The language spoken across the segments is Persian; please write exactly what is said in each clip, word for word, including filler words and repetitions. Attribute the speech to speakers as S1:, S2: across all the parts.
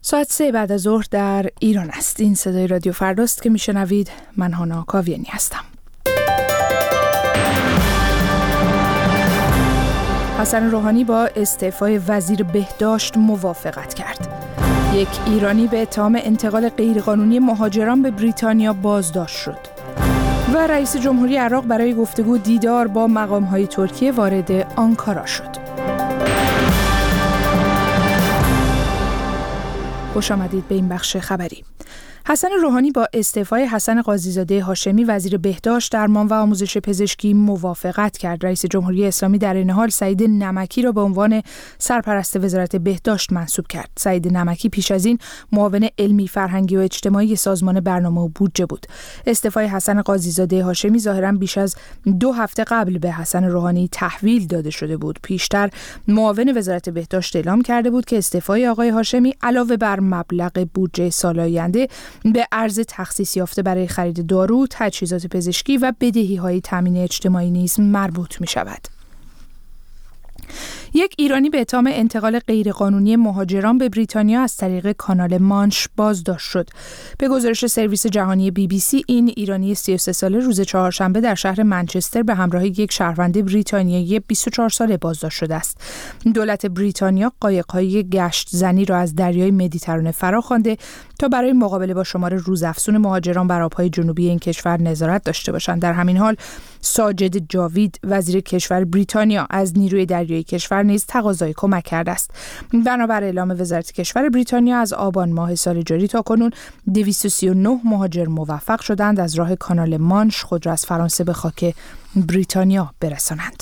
S1: ساعت سه بعد از ظهر در ایران است. این صدای رادیو فرداست که میشنوید. من هانا کاویانی هستم. حسن روحانی با استعفای وزیر بهداشت موافقت کرد. یک ایرانی به اتهام انتقال غیرقانونی مهاجران به بریتانیا بازداشت شد. و رئیس جمهوری عراق برای گفتگو دیدار با مقام‌های ترکیه وارد آنکارا شد. خوش آمدید به این بخش خبری. حسن روحانی با استعفای حسن قاضی‌زاده هاشمی وزیر بهداشت، درمان و آموزش پزشکی موافقت کرد. رئیس جمهوری اسلامی در این حال سعید نمکی را به عنوان سرپرست وزارت بهداشت منصوب کرد. سعید نمکی پیش از این معاون علمی، فرهنگی و اجتماعی سازمان برنامه و بودجه بود. استعفای حسن قاضی‌زاده هاشمی ظاهراً بیش از دو هفته قبل به حسن روحانی تحویل داده شده بود. پیشتر معاون وزارت بهداشت اعلام کرده بود که استعفای آقای هاشمی علاوه بر مبلغ بودجه سال آینده به ارز تخصیص یافته برای خرید دارو، تجهیزات پزشکی و بدهی‌های تامین اجتماعی نیز مربوط می‌شود. یک ایرانی به اتهام انتقال غیرقانونی مهاجران به بریتانیا از طریق کانال مانش بازداشت شد. به گزارش سرویس جهانی بی بی سی، این ایرانی سی و سه ساله روز چهارشنبه در شهر منچستر به همراه یک شهروند بریتانیایی بیست و چهار ساله بازداشت شده است. دولت بریتانیا قایق‌های گشت زنی را از دریای مدیترانه فراخوانده تا برای مقابله با شمار روزافزون مهاجران بر آب‌های جنوبی این کشور نظارت داشته باشند. در همین حال ساجد جاوید، وزیر کشور بریتانیا، از نیروی دریایی کشور نیز تقاضای کمک کرده است. بنابر اعلام وزارت کشور بریتانیا، از آبان ماه سال جاری تا کنون دویست و سی و نه مهاجر موفق شدند از راه کانال مانش خود را از فرانسه به خاک بریتانیا برسانند.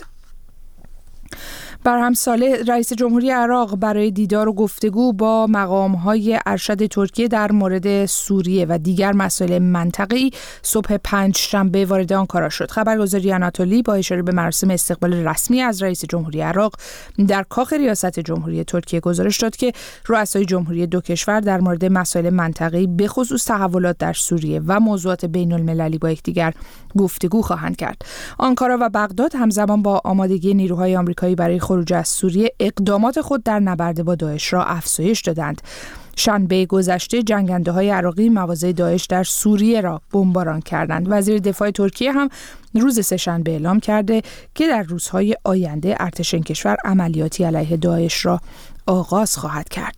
S1: بر همساله رئیس جمهوری عراق برای دیدار و گفتگو با مقام‌های ارشد ترکیه در مورد سوریه و دیگر مسائل منطقه‌ای صبح پنجشنبه وارد آنکارا شد. خبرگزاری آناتولی با اشاره به مراسم استقبال رسمی از رئیس جمهوری عراق در کاخ ریاست جمهوری ترکیه گزارش داد که رؤسای جمهوری دو کشور در مورد مسائل منطقه‌ای به خصوص تحولات در سوریه و موضوعات بین‌المللی با یکدیگر گفتگو خواهند کرد. آنکارا و بغداد همزمان با آمادگی نیروهای آمریکایی برای خروج از سوریه اقدامات خود در نبرد با داعش را افزایش دادند. شنبه گذشته جنگنده‌های عراقی مواضع داعش در سوریه را بمباران کردند. وزیر دفاع ترکیه هم روز سه‌شنبه اعلام کرده که در روزهای آینده ارتش این کشور عملیاتی علیه داعش را آغاز خواهد کرد.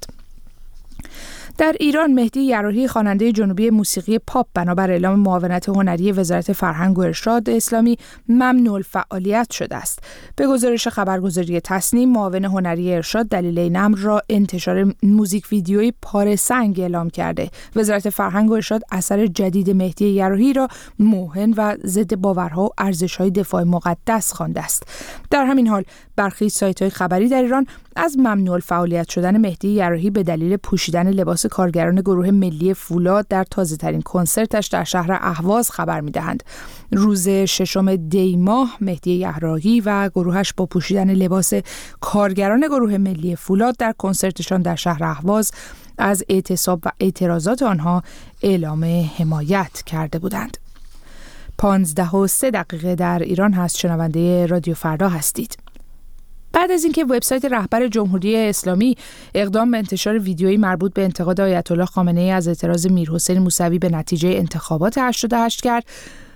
S1: در ایران مهدی یراحی، خواننده جنوبی موسیقی پاپ، بنابر اعلام معاونت هنری وزارت فرهنگ و ارشاد اسلامی ممنوع الفعالیت شده است. به گزارش خبرگزاری تصنیم، معاون هنری ارشاد دلیل این امر را انتشار موزیک ویدیوی پاره سنگ اعلام کرده. وزارت فرهنگ و ارشاد اثر جدید مهدی یراحی را موهن و ضد باورها و ارزش‌های دفاع مقدس خوانده است. در همین حال برخی سایت‌های خبری در ایران از ممنوع الفعالیت شدن مهدی یراحی به دلیل پوشیدن لباس کارگران گروه ملی فولاد در تازه‌ترین کنسرتش در شهر اهواز خبر می‌دهند. روز ششم دی ماه مهدی یراحی و گروهش با پوشیدن لباس کارگران گروه ملی فولاد در کنسرتشان در شهر اهواز از اعتصاب و اعتراضات آنها اعلام حمایت کرده بودند. پانزده و سه دقیقه در ایران هست. شنونده رادیو فردا هستید. بعد از اینکه وبسایت رهبر جمهوری اسلامی اقدام به انتشار ویدیویی مربوط به انتقاد آیت الله خامنه‌ای از اعتراض میرحسین موسوی به نتیجه انتخابات هشتاد و هشت کرد،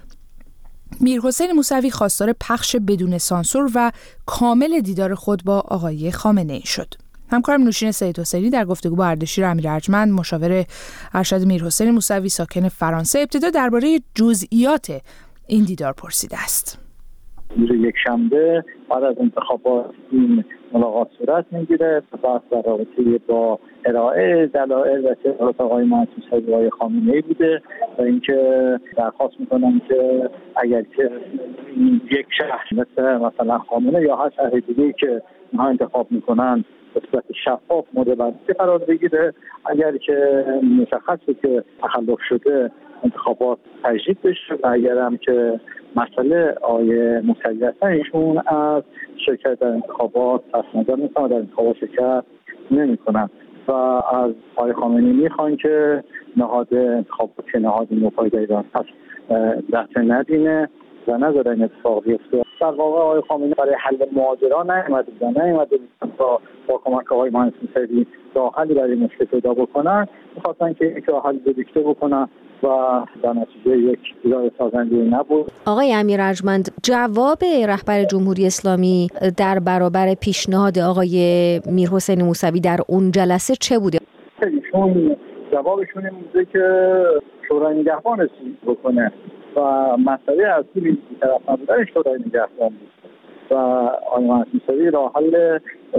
S1: میرحسین موسوی خواستار پخش بدون سانسور و کامل دیدار خود با آقای خامنه‌ای شد. همکارم نوشین سیدحسینی در گفتگو با اردشیر امیر ارجمند، مشاور ارشد میرحسین موسوی ساکن فرانسه، ابتدا درباره جزئیات این دیدار پرسیده است.
S2: روز یک شنبه بعد از انتخابات این ملاقات صورت میگیره. بحث در رابطه با ارائه دلایل و اظهارات آقای منصور سلیمی خامنه‌ای بوده و اینکه درخواست میکنن که اگر که یک شهر مثل مثلا خامنه یا هر شهر دیگه‌ای که اونها انتخاب میکنن به صورت شفاف مورد بررسی قرار بگیره، اگر که مشخصه که تخلف شده انتخابات تجدید بشه و اگر هم که مسئله آیه موسوی هستن ایشون از شرکت در انتخابات تصمیم میکنن و در انتخابات شرکت نمیکنن و از آقای خامنه‌ای میخوان که نهاد انتخابات که نهاد نوپای در ایران هست دست ندینه و و نذاره این اتفاق بیفته. در واقع آقای خامنه‌ای برای حل ماجرا نیامده بودن، نیامده بودن تا با کمک آقای مهندس موسوی راه حلی برای مشکل پیدا بکنن، می‌خواستن که یک راه حل دیکته بکنن و در نتیجه یک دیدار سازنده نبود.
S3: آقای امیر ارجمند، جواب رهبر جمهوری اسلامی در برابر پیشنهاد آقای میرحسین موسوی در اون جلسه چه بوده؟
S2: ایشون جوابشون این بوده که شورای نگهبان رسید بکنه و مسئله اصلی طرف نبودن شورای نگهبان بود و آقای مهندس موسوی راه حل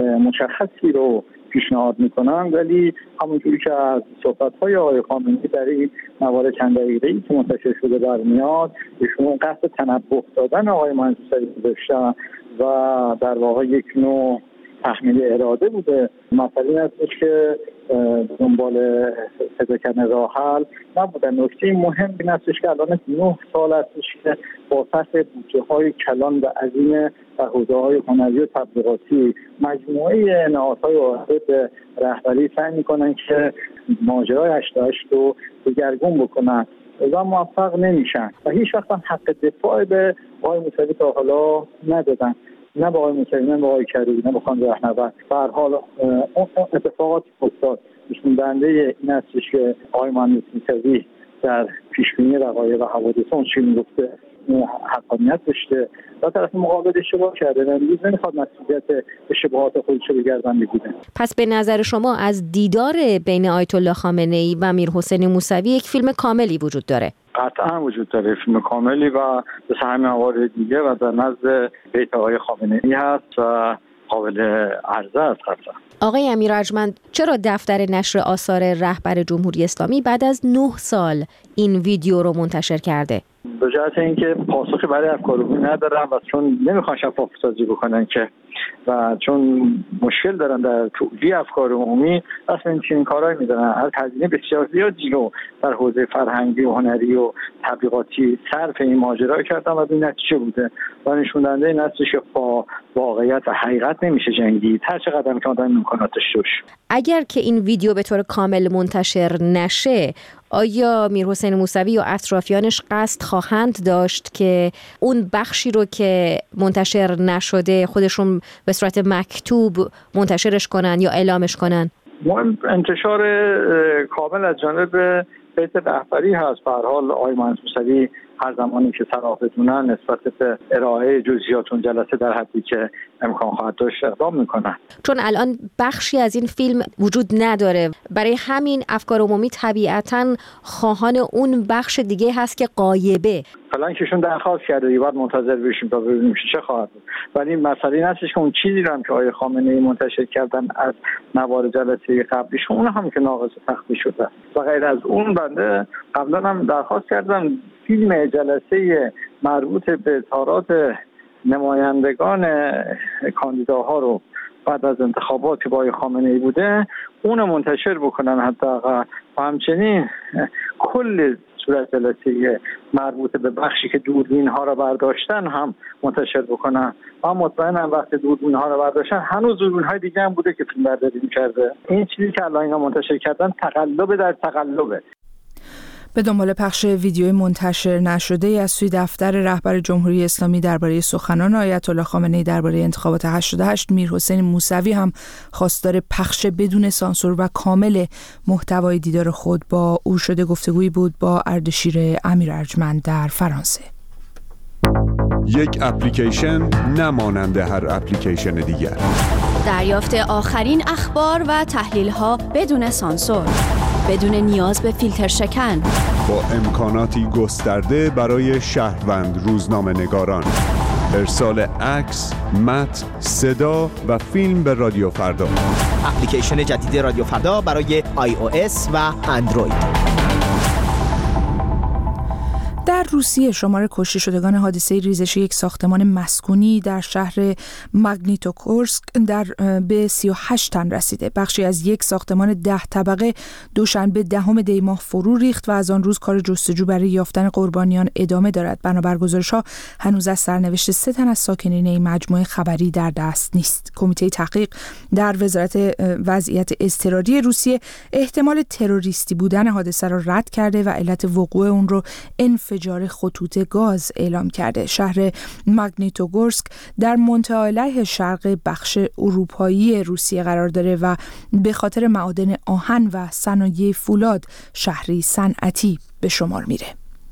S2: مشخصی رو پیشنهاد میکنن، ولی همونجوری که از صحبت‌های آقای خامنه‌ای در این موارد چند دقیقه‌ای که منتشر شده برمیاد، ایشون قصد تنبه دادن آقای مهندس موسوی داشتن و در واقع یک نوع تحمیل اراده بوده. مسئله این است که دنبال پیدا کردن راه حل نبودن. نکته مهم این است که الان نه سال هستش که با سطح بودجه‌های کلان و عظیم در حوزه‌های هنری و تبلیغاتی مجموعه نهادهای وابسته به رهبری سعی می‌کنن که ماجرای هشت هشت رو دگرگون بکنن و موفق نمیشن و هیچ وقت هم حق دفاع به آقای موسوی تا حالا ندادن، نه با آقای موسوی، نه با آقای کروبی، نه با خانم رهنورد. به هر حال اون اتفاقات افتاد نشون دهنده این هستش که آقای مهندس موسوی در پیشبینی وقایع و حوادث اون چی میگفته حقانیت داشته و طرف مقابل اشتباه کرده و امروز نمیخواد مسئولیت اشتباهات خودش رو به گردن بگیره.
S3: پس به نظر شما از دیدار بین آیت الله خامنه‌ای و میرحسین موسوی یک فیلم کاملی وجود داره؟
S2: قطعا وجود داره فیلم کاملی و به همین موارد دیگه و در نزد بیت آقای خامنه‌ای هست و قابل عرضه است. قطعا
S3: آقای امیر ارجمند، چرا دفتر نشر آثار رهبر جمهوری اسلامی بعد از نه سال این ویدیو رو منتشر کرده؟
S2: به جهت اینکه پاسخی برای افکار عمومی ندارن و چون نمیخوان شفاف سازی بکنن که و چون مشکل دارن در توزیع افکار عمومی، اصلا این کارهایی میدارن. از هزینه بسیار زیادی رو در حوزه فرهنگی و هنری و تبلیغاتی صرف این ماجرا کردن و این نتیجه بوده و نشون دهنده این است که با واقعیت و حقیقت نمیشه جنگید، هر چقدر که آدم امکانات داشته باشه.
S3: اگر که این ویدیو به طور کامل منتشر نشه، آیا میرحسین موسوی و اطرافیانش قصد خواهند داشت که اون بخشی رو که منتشر نشده خودشون به صورت مکتوب منتشرش کنن یا اعلامش کنن؟
S2: مهم انتشار کامل از جانب بیت رهبری هست. به هر حال آقای مهندس موسوی هر زمانی که صلاح بدونن نسبت به ارائه جزئیات اون جلسه در حدی که امکان خواهد داشت اقدام میکنن.
S3: چون الان بخشی از این فیلم وجود نداره، برای همین افکار عمومی طبیعتاً خواهان اون بخش دیگه هست که غایبه.
S2: فلان کهشون درخواست کرده بعد منتظر بشیم تا ببینیم چه خواهد بود. ولی مسئله این هستش که اون چیزی رو هم که آقای خامنه‌ای منتشر کردن از موارد جلسه قبلیشون اون هم که ناقص تختی شده و غیر از اون بنده قبلا هم درخواست کردم فیلم جلسه مربوط به اظهارات نمایندگان کاندیداها رو بعد از انتخابات که با آقای خامنه‌ای بوده اون منتشر بکنن حداقل و همچنین کل صورت جلسه مربوط به بخشی که دوربین ها رو برداشتن هم منتشر بکنن. ما مطمئنم وقتی دوربین ها رو برداشتن هنوز دوربین های دیگه هم بوده که فیلم برداری می‌کرده. این چیزی که الان اینا منتشر کردن تقلب در تقلبه.
S1: به دنبال پخش ویدیوی منتشر نشده از سوی دفتر رهبر جمهوری اسلامی درباره سخنان آیت الله خامنه‌ای درباره انتخابات هشتاد و هشت، میرحسین موسوی هم خواستار پخش بدون سانسور و کامل محتوای دیدار خود با او شده. گفتگویی بود با اردشیر امیر ارجمند در فرانسه.
S4: یک اپلیکیشن نمانند هر اپلیکیشن دیگر.
S5: دریافت آخرین اخبار و تحلیل‌ها بدون سانسور، بدون نیاز به فیلتر شکن،
S4: با امکاناتی گسترده برای شهروند روزنامه‌نگاران. ارسال عکس، متن، صدا و فیلم به رادیو فردا.
S6: اپلیکیشن جدید رادیو فردا برای آی او اس و اندروید.
S1: در روسیه شمار کشته شدگان حادثه ریزش یک ساختمان مسکونی در شهر ماگنیتوگورسک در به سی و هشت تن رسیده. بخشی از یک ساختمان ده طبقه دوشنبه دهم دی ماه فرو ریخت و از آن روز کار جستجو برای یافتن قربانیان ادامه دارد. بنابر گزارش‌ها هنوز از سرنوشت سه تن از ساکنین این مجموعه خبری در دست نیست. کمیته تحقیق در وزارت وضعیت اضطراری روسیه احتمال تروریستی بودن حادثه را رد کرده و علت وقوع اون رو انف انفجار خطوط گاز اعلام کرده. شهر ماگنیتوگورسک در منطقه شرق بخش اروپایی روسیه قرار داره و به خاطر معادن آهن و صنایع فولاد شهری صنعتی به شمار میره.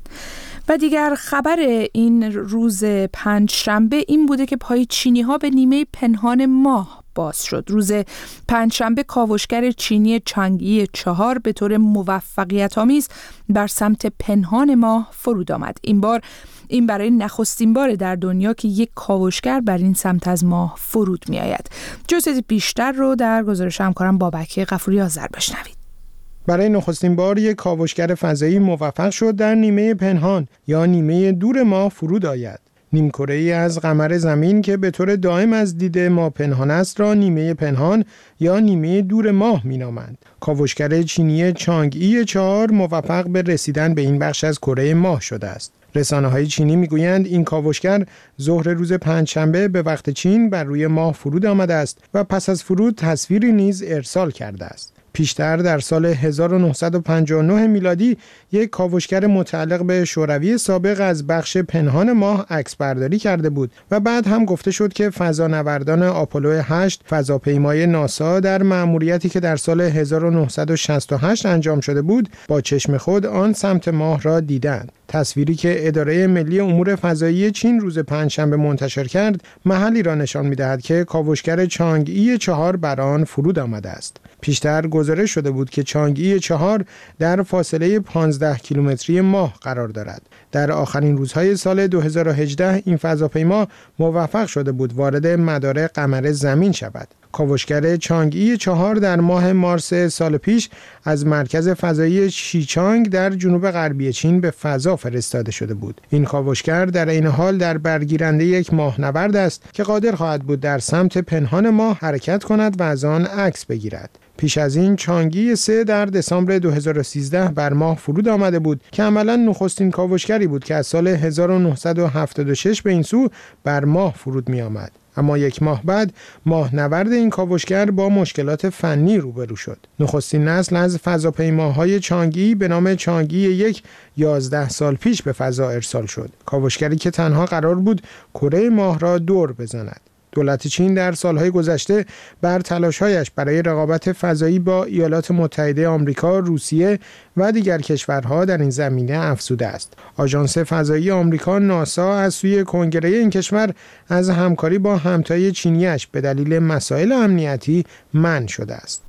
S1: و دیگر خبر این روز پنج شنبه این بوده که پای چینی ها به نیمه پنهان ماه باز شد. روز پنج شنبه کاوشگر چینی چانگ-ای چهار به طور موفقیت آمیز بر سمت پنهان ماه فرود آمد. این بار این برای نخستین بار در دنیا که یک کاوشگر بر این سمت از ماه فرود می آید. جزئیات بیشتر رو در گزارش همکارم بابک غفوری آذر بشنوید.
S7: برای نخستین بار یک کاوشگر فضایی موفق شد در نیمه پنهان یا نیمه دور ماه فرود آید. نیمکره‌ای از قمر زمین که به طور دائم از دید ما پنهان است را نیمه پنهان یا نیمه دور ماه می‌نامند. کاوشگر چینی چانگ-ای چهار موفق به رسیدن به این بخش از کره ماه شده است. رسانه‌های چینی می‌گویند این کاوشگر ظهر روز پنجشنبه به وقت چین بر روی ماه فرود آمده است و پس از فرود تصویری نیز ارسال کرده است. پیشتر در سال هزار و نهصد و پنجاه و نه میلادی یک کاوشگر متعلق به شوروی سابق از بخش پنهان ماه عکس برداری کرده بود و بعد هم گفته شد که فضانوردان آپولو هشت فضاپیمای ناسا در مأموریتی که در سال هزار و نهصد و شصت و هشت انجام شده بود با چشم خود آن سمت ماه را دیدند. تصویری که اداره ملی امور فضایی چین روز پنجشنبه منتشر کرد محلی را نشان می‌دهد که کاوشگر چانگ-ای چهار بر آن فرود آمده است. پیشتر گزارش شده بود که چانگ-ای چهار در فاصله پانزده کیلومتری ماه قرار دارد. در آخرین روزهای سال دو هزار و هجده این فضاپیما موفق شده بود وارد مدار قمر زمین شود. کاوشگر چانگ-ای چهار در ماه مارس سال پیش از مرکز فضایی شیچانگ در جنوب غربی چین به فضا فرستاده شده بود. این کاوشگر در این حال در برگیرنده یک ماهنورد است که قادر خواهد بود در سمت پنهان ماه حرکت کند و از آن عکس بگیرد. پیش از این چانگ-ای سه در دسامبر دو هزار و سیزده بر ماه فرود آمده بود که عملاً نخستین کاوشگری بود که از سال هزار و نهصد و هفتاد و شش به این سو بر ماه فرود می آمد. اما یک ماه بعد ماهنورد این کاوشگر با مشکلات فنی روبرو شد. نخستین نسل از فضاپیماهای چانگ-ای به نام چانگ-ای یک یازده سال پیش به فضا ارسال شد. کاوشگری که تنها قرار بود کره ماه را دور بزند. دولت چین در سالهای گذشته بر تلاش‌هایش برای رقابت فضایی با ایالات متحده آمریکا، روسیه و دیگر کشورها در این زمینه افزوده است. آژانس فضایی آمریکا ناسا از سوی کنگره این کشور از همکاری با همتای چینیش به دلیل مسائل امنیتی منع شده است.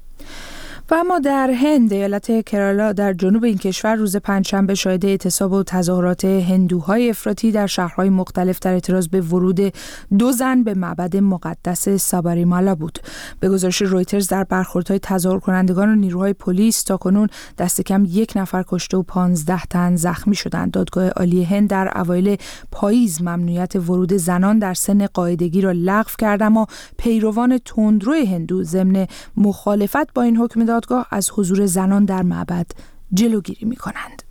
S1: و اما در هند، ایالت کرالا در جنوب این کشور روز پنجشنبه شاهد اعتصاب و تظاهرات هندوهای افراطی در شهرهای مختلف در اعتراض به ورود دو زن به معبد مقدس سابریمالا بود. به گزارش رویترز در برخوردهای تظاهر کنندگان و نیروهای پلیس تاکنون دست کم یک نفر کشته و پانزده تن زخمی شدند. دادگاه عالی هند در اوایل پاییز ممنوعیت ورود زنان در سن قاعدگی را لغو کرد، اما پیروان تندرو هندو ضمن مخالفت با این حکم دادگاه از حضور زنان در معبد جلوگیری می کنند.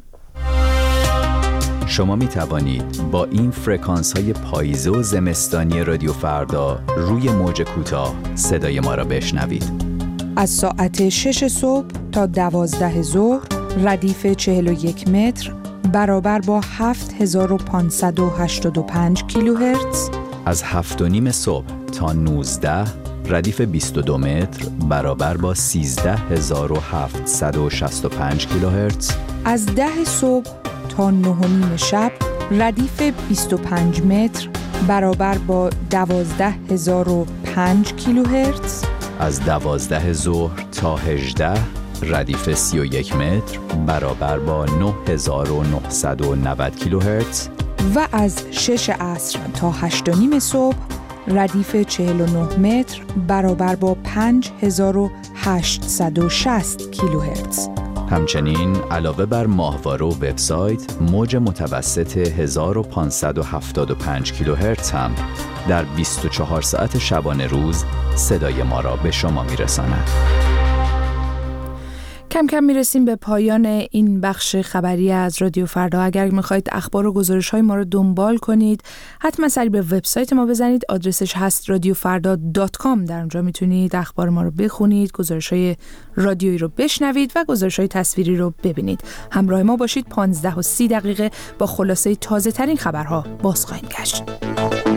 S8: شما می توانید با این فرکانس های پاییزه و زمستانی رادیو فردا روی موج کوتاه صدای ما را بشنوید.
S1: از ساعت شش صبح تا دوازده ظهر ردیف چهل و یک متر برابر با هفت هزار و پانصد و هشتاد و پنج کیلوهرتز.
S8: از هفت و نیم صبح تا نوزده ردیف بیست و دو متر برابر با سیزده هزار و هفتصد و شصت و پنج کیلوهرتز.
S1: از ده صبح تا نه و نیم شب ردیف بیست و پنج متر برابر با دوازده هزار و پنج کیلوهرتز.
S8: از دوازده ظهر تا هجده ردیف سی و یک متر برابر با نه هزار و نهصد و نود کیلوهرتز.
S1: و از شش عصر تا هشت و نیم صبح ردیف چهل و نه متر برابر با پنج هزار و هشتصد و شصت کیلوهرتز.
S8: همچنین علاوه بر ماهواره و وبسایت، موج متوسط هزار و پانصد و هفتاد و پنج کیلوهرتز هم در بیست و چهار ساعت شبانه روز صدای ما را به شما میرساند.
S1: کم کم میرسیم به پایان این بخش خبری از رادیو فردا. اگر میخواید اخبار و گزارش‌های ما رو دنبال کنید، حتما سری به وبسایت ما بزنید. آدرسش هست رادیو فردا دات کام. در اونجا میتونید اخبار ما رو بخونید، گزارش‌های رادیویی رو بشنوید و گزارش‌های تصویری رو ببینید. همراه ما باشید. پانزده و سی دقیقه با خلاصه تازه‌ترین خبرها باز خواهیم گشت.